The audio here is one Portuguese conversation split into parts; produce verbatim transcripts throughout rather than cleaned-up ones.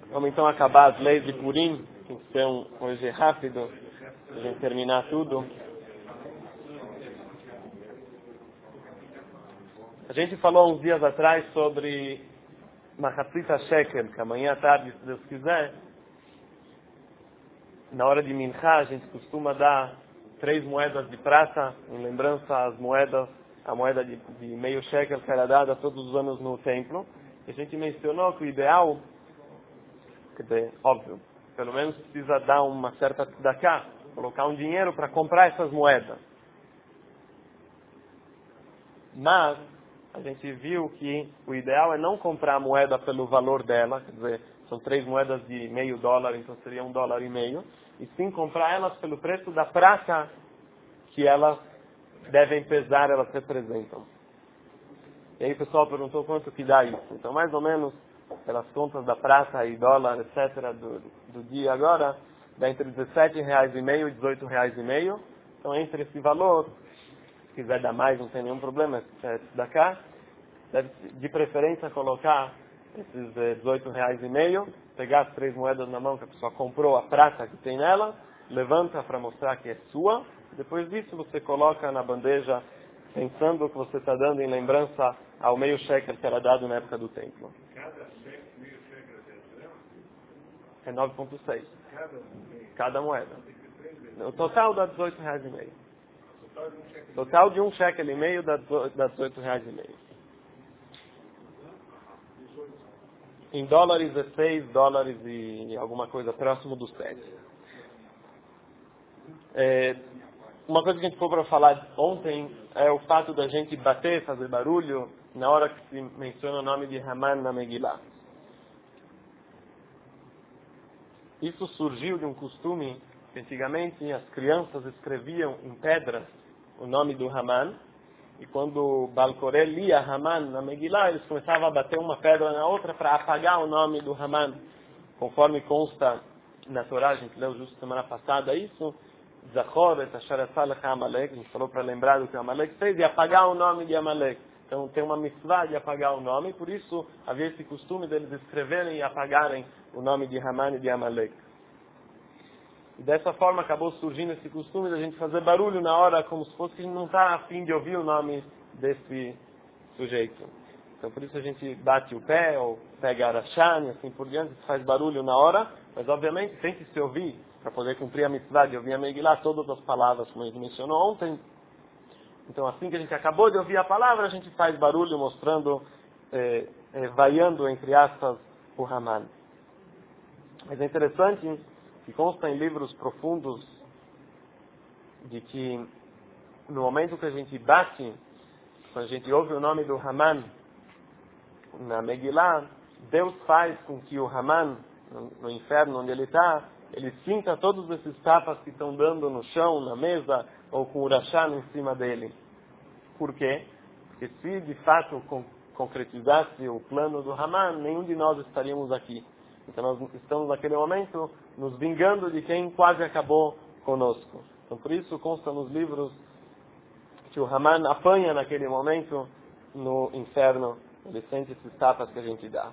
Vamos então acabar as leis de Purim, que são hoje rápido, para a gente terminar tudo. A gente falou uns dias atrás sobre Machatzita Shekel, que amanhã à tarde, se Deus quiser, na hora de Minchá, a gente costuma dar três moedas de prata, em lembrança às moedas, a moeda de, de meio shekel que era dada todos os anos no templo. E a gente mencionou que o ideal, quer dizer, óbvio, pelo menos precisa dar uma certa tzedakah, colocar um dinheiro para comprar essas moedas. Mas a gente viu que o ideal é não comprar a moeda pelo valor dela, quer dizer, são três moedas de meio dólar, então seria um dólar e meio, e sim comprar elas pelo preço da prata que elas devem pesar, elas representam. E aí o pessoal perguntou quanto que dá isso. Então, mais ou menos, pelas contas da prata e dólar, etcétera, do, do dia agora, dá entre dezessete reais e meio e dezoito reais e meio. Então, entre esse valor, se quiser dar mais, não tem nenhum problema, é da cá, deve, de preferência, colocar esses dezoito reais e meio, pegar as três moedas na mão que a pessoa comprou, a prata que tem nela, levanta para mostrar que é sua. Depois disso, você coloca na bandeja, pensando que você está dando em lembrança ao meio shekel que era dado na época do templo. Cada shekel, meio shekel é dez gramas? É nove vírgula seis. Cada, Cada moeda. Cada O total dá dezoito reais e meio. total de um shekel. Total de um shekel e meio dá dezoito reais e meio. Em dólares é seis dólares e alguma coisa próximo dos sete. É, uma coisa que a gente ficou para falar ontem é o fato da gente bater, fazer barulho na hora que se menciona o nome de Haman na Megillah. Isso surgiu de um costume que antigamente as crianças escreviam em pedras o nome do Haman, e quando Baal Koré lia Haman na Megillah, eles começavam a bater uma pedra na outra para apagar o nome do Haman, conforme consta na Torá, a gente leu justo semana passada isso, Zachor et asher asah lecha Amalek, a gente falou para lembrar do que Amalek fez e apagar o nome de Amalek. Então tem uma mitzvah de apagar o nome, por isso havia esse costume deles escreverem e apagarem o nome de Haman e de Amalek. E dessa forma acabou surgindo esse costume de a gente fazer barulho na hora, como se fosse que a gente não está a fim de ouvir o nome desse sujeito. Então por isso a gente bate o pé, ou pega a arachá, e assim por diante, faz barulho na hora, mas obviamente tem que se ouvir, para poder cumprir a mitzvah de ouvir a Megillah, todas as palavras, como a gente mencionou ontem. Então assim que a gente acabou de ouvir a palavra, a gente faz barulho mostrando, eh, eh, vaiando, entre aspas, o Haman. Mas é interessante que consta em livros profundos de que no momento que a gente bate, quando a gente ouve o nome do Haman na Megillah, Deus faz com que o Haman, no, no inferno onde ele está, ele sinta todos esses tapas que estão dando no chão, na mesa, ou com o urachá em cima dele. Por quê? Porque se de fato con- concretizasse o plano do Haman, nenhum de nós estaríamos aqui. Então nós estamos naquele momento nos vingando de quem quase acabou conosco. Então por isso consta nos livros que o Haman apanha naquele momento no inferno, ele sente esses tapas que a gente dá.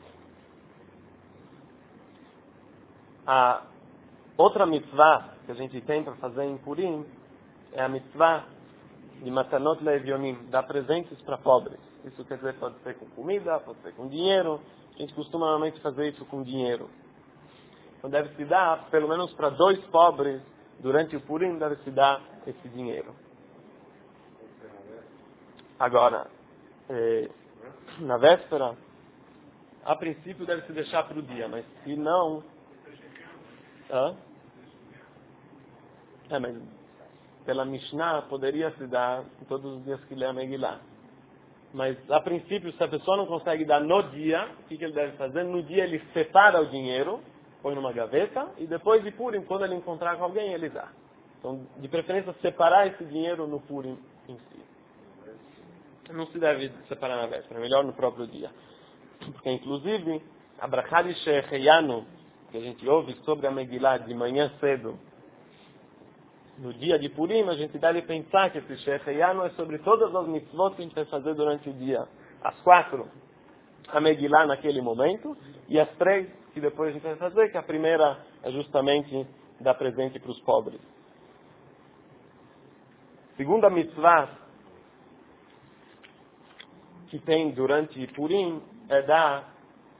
A outra mitzvah que a gente tem para fazer em Purim é a mitzvah de matanot le'evionim, dar presentes para pobres. Isso quer dizer, pode ser com comida, pode ser com dinheiro. A gente costuma normalmente fazer isso com dinheiro. Então deve se dar, pelo menos para dois pobres, durante o Purim, deve se dar esse dinheiro. Agora, eh, na véspera, a princípio deve se deixar para o dia, mas se não... Hã? É, mas pela Mishnah poderia se dar todos os dias que lê a Megillah. Mas a princípio, se a pessoa não consegue dar no dia, o que, que ele deve fazer? No dia ele separa o dinheiro, põe numa gaveta, e depois de Purim, quando ele encontrar com alguém, ele dá. Então, de preferência, separar esse dinheiro no Purim em si. Não se deve separar na véspera, melhor no próprio dia. Porque, inclusive, a Brachá de Sheheyanu, que a gente ouve sobre a Megillah de manhã cedo, no dia de Purim, a gente deve pensar que esse Sheheyanu é sobre todas as mitzvot que a gente vai fazer durante o dia. As quatro. a Megillah naquele momento, e as três que depois a gente vai fazer, que a primeira é justamente dar presente para os pobres. Segunda mitzvah que tem durante Purim é dar,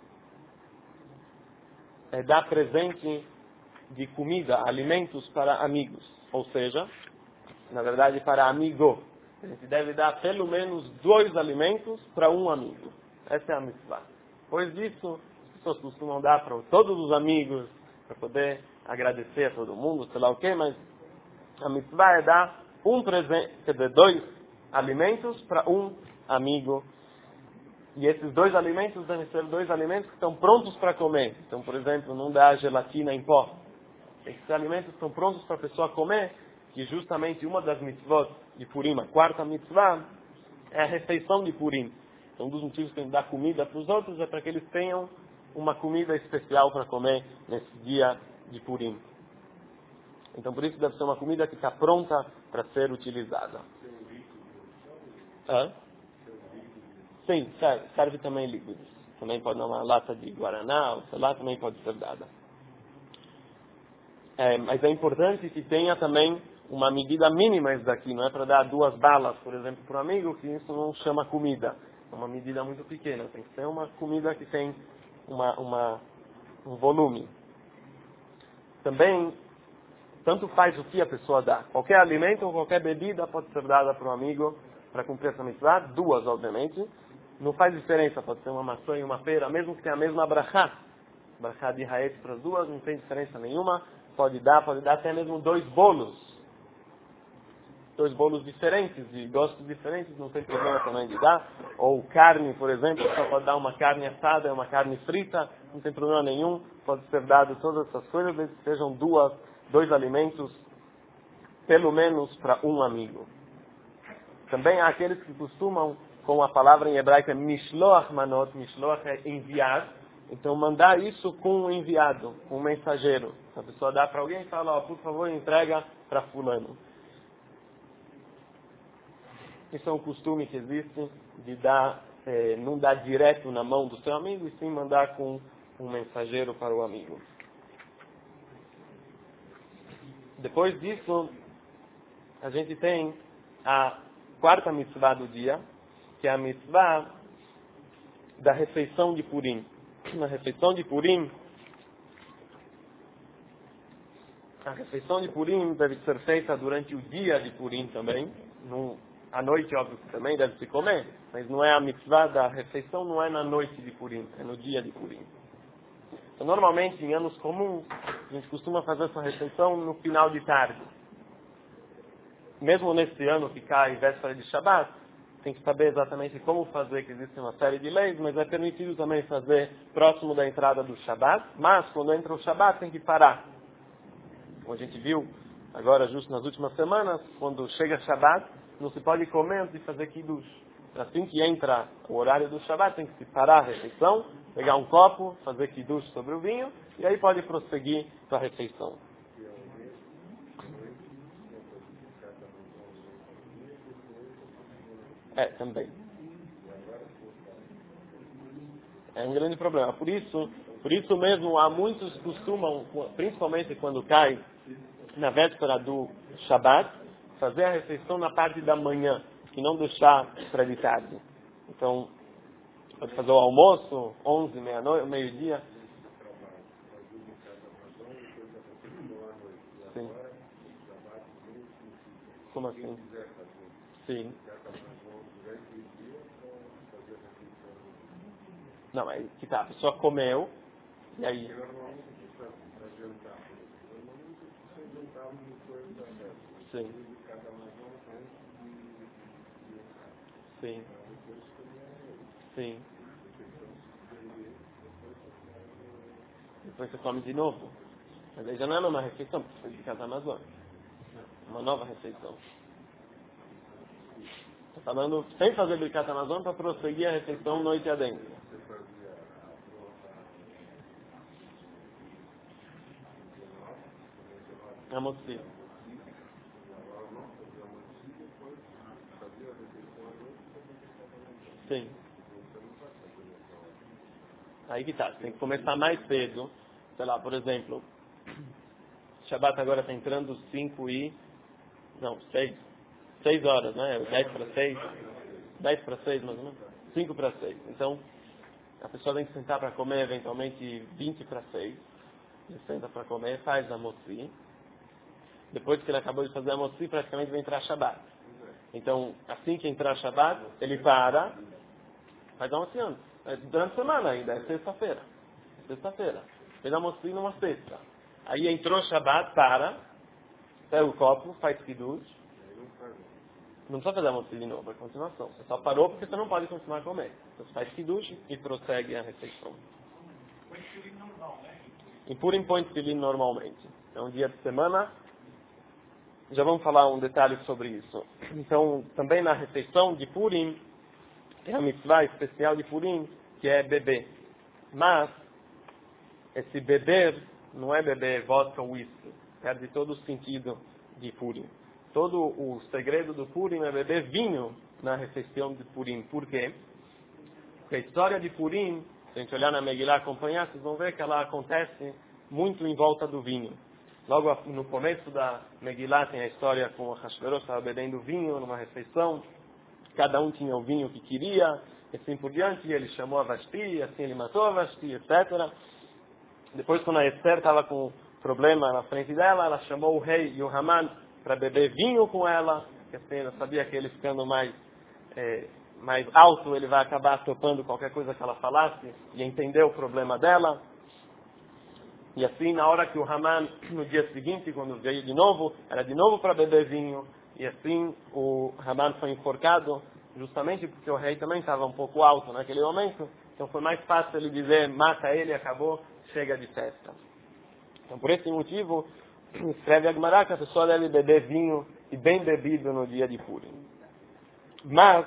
é dar presente de comida, alimentos para amigos. Ou seja, na verdade para amigo. A gente deve dar pelo menos dois alimentos para um amigo. Essa é a mitzvah. Depois disso, as pessoas costumam dar para todos os amigos, para poder agradecer a todo mundo, sei lá o quê, mas a mitzvah é dar um presente, quer dizer, dois alimentos para um amigo. E esses dois alimentos devem ser dois alimentos que estão prontos para comer. Então, por exemplo, não dá gelatina em pó. Esses alimentos estão prontos para a pessoa comer, que justamente uma das mitzvot de Purim, a quarta mitzvah, é a refeição de Purim. Então, um dos motivos que a gente dá comida para os outros é para que eles tenham uma comida especial para comer nesse dia de Purim. Então, por isso deve ser uma comida que está pronta para ser utilizada. Hã? Sim, serve, serve também líquidos. Também pode dar uma lata de guaraná, ou sei lá, também pode ser dada. É, mas é importante que tenha também uma medida mínima isso daqui. Não é para dar duas balas, por exemplo, para um amigo, que isso não chama comida. É uma medida muito pequena. Tem que ser uma comida que tem uma, uma, um volume. Também, tanto faz o que a pessoa dá. Qualquer alimento ou qualquer bebida pode ser dada para um amigo para cumprir essa mitzvah. Duas, obviamente. Não faz diferença, pode ser uma maçã e uma pera, mesmo que tenha a mesma brachá. Brachá de Haetz para as duas, não tem diferença nenhuma. Pode dar, pode dar até mesmo dois bolos. Dois bolos diferentes, de gostos diferentes, não tem problema também de dar. Ou carne, por exemplo, só pode dar uma carne assada, uma carne frita, não tem problema nenhum. Pode ser dado todas essas coisas, desde que sejam duas, dois alimentos, pelo menos para um amigo. Também há aqueles que costumam, com a palavra em hebraico é mishloach manot, mishloach é enviar. Então mandar isso com um enviado, com um mensageiro. A pessoa dá para alguém e fala, ó, por favor, entrega para fulano. Isso é um costume que existe de dar, eh, não dar direto na mão do seu amigo, e sim mandar com um mensageiro para o amigo. Depois disso, a gente tem a quarta mitzvah do dia, que é a mitzvah da refeição de Purim. Na refeição de Purim, a refeição de Purim deve ser feita durante o dia de Purim também. No, à noite, óbvio que também deve se comer, mas não é a mitzvah da refeição, não é na noite de Purim, é no dia de Purim. Então, normalmente, em anos comuns, a gente costuma fazer essa refeição no final de tarde. Mesmo nesse ano que cai véspera de Shabbat, tem que saber exatamente como fazer, que existe uma série de leis, mas é permitido também fazer próximo da entrada do Shabbat, mas quando entra o Shabbat tem que parar. Como a gente viu agora, justo nas últimas semanas, quando chega Shabbat, não se pode comer antes de fazer Kiddush. Assim que entra o horário do Shabbat, tem que se parar a refeição, pegar um copo, fazer Kiddush sobre o vinho, e aí pode prosseguir para a refeição. É, também. É um grande problema. Por isso, por isso mesmo, há muitos que costumam, principalmente quando cai na véspera do Shabbat, fazer a refeição na parte da manhã, e não deixar para de tarde. Então, pode fazer o almoço, onze, meia-noite, meio-dia. Sim. Como assim? Sim. Não, é que tá, a pessoa comeu, e aí... Sim. Sim. Sim. Depois você come de novo. Mas aí já não é uma refeição, porque foi de casa Amazônia. Uma nova refeição. Estou falando sem fazer Birkat Amazon para prosseguir a refeição noite adentro. É motivo. Sim. Aí que tá, você tem que começar mais cedo. Sei lá, por exemplo, Shabbat agora está entrando cinco e... Não, seis. seis horas, né? dez para seis. dez para seis, mais ou menos. cinco para seis. Então, a pessoa tem que sentar para comer, eventualmente, vinte para seis. Ele senta para comer, faz a motzi. Depois que ele acabou de fazer a motzi, praticamente vai entrar Shabbat. Então, assim que entrar Shabbat, ele para, faz a motzi antes. É durante a semana ainda, é sexta-feira. Sexta-feira. Fez a motzi numa sexta. Aí entrou Shabbat, para, pega o copo, faz kiddush. Não precisa fazer a motzi de novo, é continuação. Você só parou porque você não pode continuar a comer. Então você faz kiddush e prossegue a refeição. Em Purim põe tefilim normalmente. É um dia de semana. Já vamos falar um detalhe sobre isso. Então, também na refeição de Purim, tem a mitzvah especial de Purim, que é beber. Mas, esse beber não é beber vodka ou whisky. Perde todo o sentido de Purim. Todo o segredo do Purim é beber vinho na refeição de Purim. Por quê? Porque a história de Purim, se a gente olhar na Megillah e acompanhar, vocês vão ver que ela acontece muito em volta do vinho. Logo no começo da Megillah tem a história com o Hashverosh estava bebendo vinho numa refeição. Cada um tinha o vinho que queria, e assim por diante. E ele chamou a Vashti, assim ele matou a Vashti, etcétera. Depois, quando a Esther estava com problema na frente dela, ela chamou o rei e o Haman para beber vinho com ela. Porque assim, ela sabia que ele ficando mais, é, mais alto, ele vai acabar topando qualquer coisa que ela falasse e entender o problema dela. E assim, na hora que o Haman, no dia seguinte, quando veio de novo, era de novo para beber vinho. E assim, o Haman foi enforcado, justamente porque o rei também estava um pouco alto naquele momento. Então foi mais fácil ele dizer, mata ele, acabou, chega de festa. Então, por esse motivo, escreve a Gemara que a pessoa deve beber vinho e bem bebido no dia de Purim. Mas,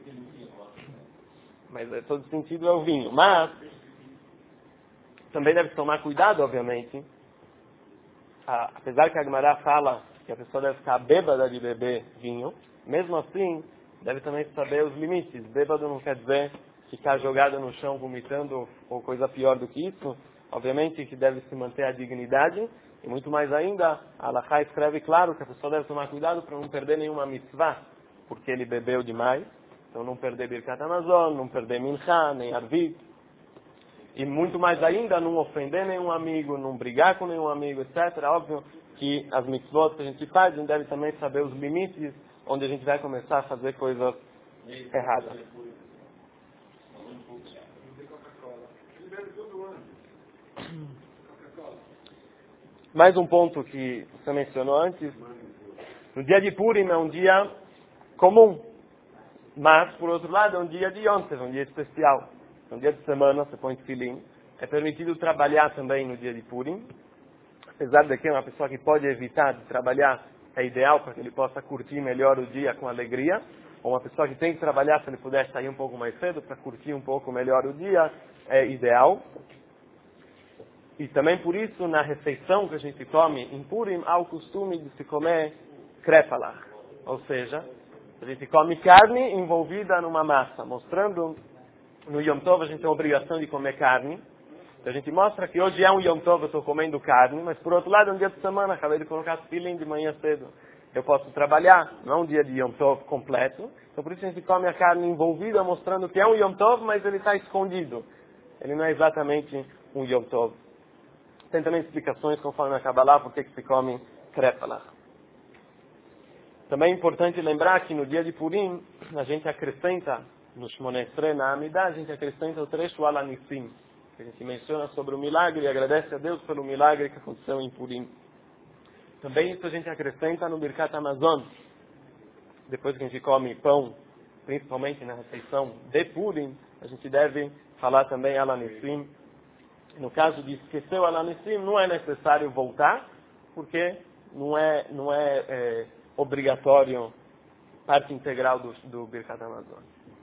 mas todo sentido é o vinho. Mas, também deve tomar cuidado, obviamente. Ah, apesar que a Gemara fala que a pessoa deve ficar bêbada de beber vinho, mesmo assim, deve também saber os limites. Bêbado não quer dizer ficar jogado no chão vomitando ou coisa pior do que isso. Obviamente que deve se manter a dignidade. E muito mais ainda, a Halachá escreve claro que a pessoa deve tomar cuidado para não perder nenhuma mitzvah, porque ele bebeu demais. Então não perder Birkat Hamazon, não perder Mincha, nem Arvit. E muito mais ainda, não ofender nenhum amigo, não brigar com nenhum amigo, etcétera. Óbvio que as mitzvot que a gente faz, a gente deve também saber os limites onde a gente vai começar a fazer coisas erradas. Mais um ponto que você mencionou antes. No dia de Purim é um dia comum. Mas, por outro lado, é um dia de Yom Tov, um dia especial. Um dia de semana, você põe tefilim. É permitido trabalhar também no dia de Purim. Apesar de que uma pessoa que pode evitar de trabalhar é ideal para que ele possa curtir melhor o dia com alegria. Ou uma pessoa que tem que trabalhar, se ele puder sair um pouco mais cedo para curtir um pouco melhor o dia, é ideal. E também por isso, na refeição que a gente come em Purim, há o costume de se comer krepalach. Ou seja, a gente come carne envolvida numa massa, mostrando... No Yom Tov a gente tem a obrigação de comer carne. Então a gente mostra que hoje é um Yom Tov, eu estou comendo carne, mas por outro lado é um dia de semana, acabei de colocar tefilim de manhã cedo. Eu posso trabalhar, não é um dia de Yom Tov completo. Então por isso a gente come a carne envolvida, mostrando que é um Yom Tov, mas ele está escondido. Ele não é exatamente um Yom Tov. Tem também explicações, conforme a Kabbalah, por que se come krepalach. Também é importante lembrar que no dia de Purim, a gente acrescenta no Shmoneh Esrei, na Amidah, a gente acrescenta o trecho Al Hanissim, que a gente menciona sobre o milagre e agradece a Deus pelo milagre que aconteceu em Purim. Também isso a gente acrescenta no Birkat Hamazon, depois que a gente come pão, principalmente na refeição de Purim, a gente deve falar também Al Hanissim. No caso de esquecer o Al Hanissim, não é necessário voltar, porque não é, não é, é obrigatório, parte integral do, do Birkat Hamazon.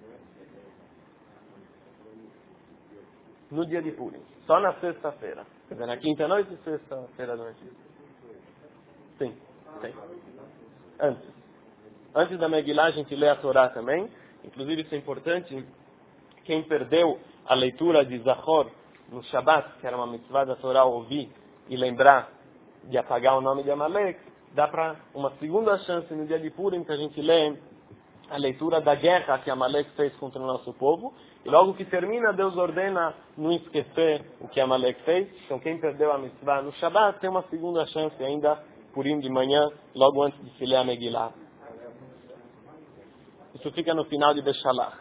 No dia de Purim, só na sexta-feira. Quer dizer, na quinta-noite e sexta-feira da noite. Sim, sim. Antes. Antes da Megillah a gente lê a Torá também. Inclusive isso é importante. Quem perdeu a leitura de Zachor no Shabat, que era uma mitzvah da Torá, ouvir e lembrar de apagar o nome de Amalek, dá para uma segunda chance no dia de Purim, que a gente lê a leitura da guerra que Amalek fez contra o nosso povo, e logo que termina, Deus ordena não esquecer o que Amalek fez. Então quem perdeu a mitzvah no Shabat tem uma segunda chance ainda, Purim de manhã, logo antes de se ler a Megillah. Isso fica no final de Beshalach.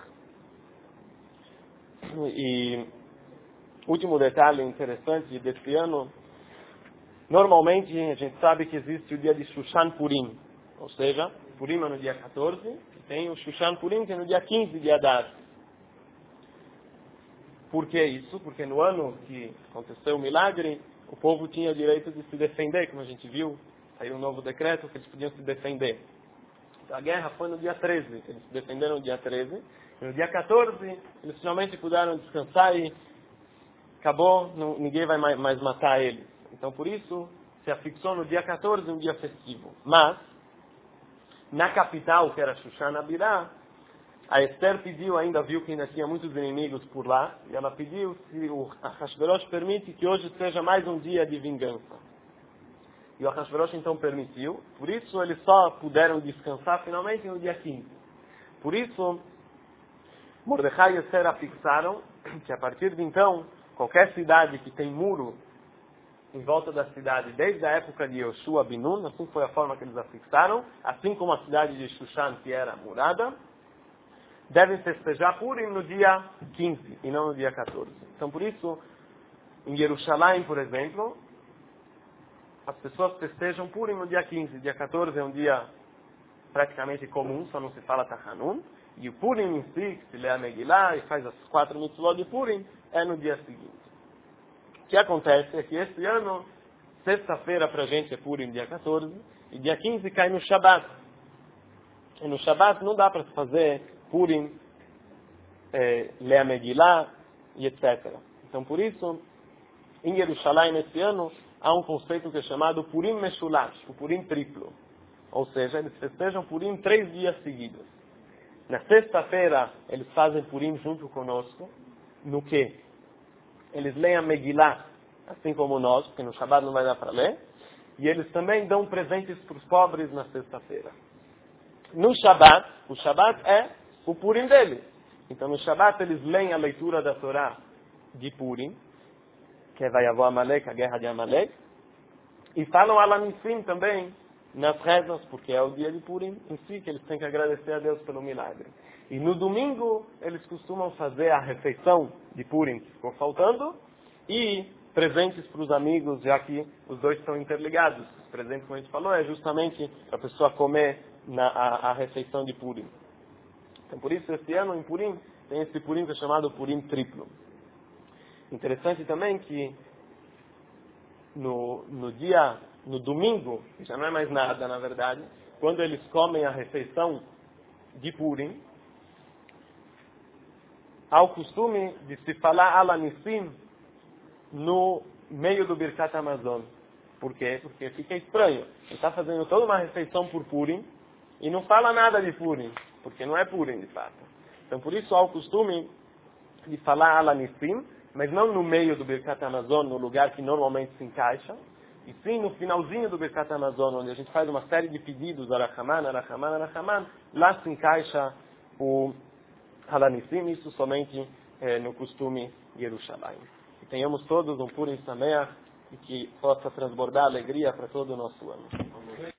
E último detalhe interessante desse ano, normalmente a gente sabe que existe o dia de Shushan Purim, ou seja, Purim é no dia quatorze, e tem o Shushan Purim que é no dia quinze de Adar. Por que isso? Porque no ano que aconteceu o milagre, o povo tinha direito de se defender, como a gente viu, saiu um novo decreto que eles podiam se defender. Então, a guerra foi no dia treze, eles se defenderam no dia treze, e no dia quatorze eles finalmente puderam descansar e acabou, não, ninguém vai mais, mais matar eles. Então por isso se afixou no dia quatorze, um dia festivo. Mas, na capital, que era Shushan Abirá, a Esther pediu, ainda viu que ainda tinha muitos inimigos por lá, e ela pediu se o Ahasverosh permite que hoje seja mais um dia de vingança. E o Ahasverosh então permitiu, por isso eles só puderam descansar finalmente no dia quinze. Por isso, Mordecai e Esther afixaram que a partir de então, qualquer cidade que tem muro em volta da cidade, desde a época de Yoshua bin Nun, assim foi a forma que eles afixaram, assim como a cidade de Shushan, que era murada, devem festejar Purim no dia quinze e não no dia quatorze. Então, por isso, em Jerusalém, por exemplo, as pessoas festejam Purim no dia quinze. Dia quatorze é um dia praticamente comum, só não se fala Tachanun. E o Purim em si, que se lê a Megillah e faz as quatro mitzvot de Purim, é no dia seguinte. O que acontece é que este ano, sexta-feira para a gente é Purim dia quatorze, e dia quinze cai no Shabat. E no Shabat não dá para se fazer Purim, é, ler a Megillah e etcétera. Então, por isso, em Jerusalém, nesse ano, há um conceito que é chamado Purim Meshulash, o Purim triplo. Ou seja, eles festejam Purim três dias seguidos. Na sexta-feira, eles fazem Purim junto conosco, no que eles leem a Megillah, assim como nós, porque no Shabbat não vai dar para ler, e eles também dão presentes para os pobres na sexta-feira. No Shabbat, o Shabbat é o Purim deles. Então, no Shabbat, eles leem a leitura da Torá de Purim, que é Vayavó Amalek, a guerra de Amalek, e falam Alanissim também nas rezas, porque é o dia de Purim em si, que eles têm que agradecer a Deus pelo milagre. E no domingo, eles costumam fazer a refeição de Purim, que ficou faltando, e presentes para os amigos, já que os dois estão interligados. Os presentes, como a gente falou, é justamente para a pessoa comer na, a, a refeição de Purim. Então, por isso, esse ano, em Purim, tem esse Purim que é chamado Purim triplo. Interessante também que no, no dia, no domingo, já não é mais nada, na verdade, quando eles comem a refeição de Purim, há o costume de se falar Alanissim no meio do Birkat Hamazon. Por quê? Porque fica estranho. Ele está fazendo toda uma refeição por Purim e não fala nada de Purim, porque não é Purim de fato. Então por isso há o costume de falar Alanissim, mas não no meio do Birkat Hamazon, no lugar que normalmente se encaixa, e sim no finalzinho do Birkat Hamazon, onde a gente faz uma série de pedidos, Arachaman, Arachaman, Arachaman, lá se encaixa o Alanissim, isso somente eh, no costume Jerusalém. Que tenhamos todos um Purim Sameach e que possa transbordar alegria para todo o nosso ano.